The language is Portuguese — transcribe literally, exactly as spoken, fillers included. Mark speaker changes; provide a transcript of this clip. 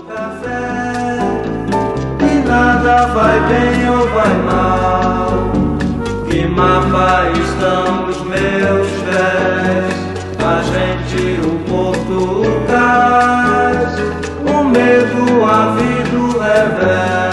Speaker 1: café, e nada vai bem ou vai mal. Que mapa estão os meus pés? A gente, o Portugal, o medo, a vida, o revés.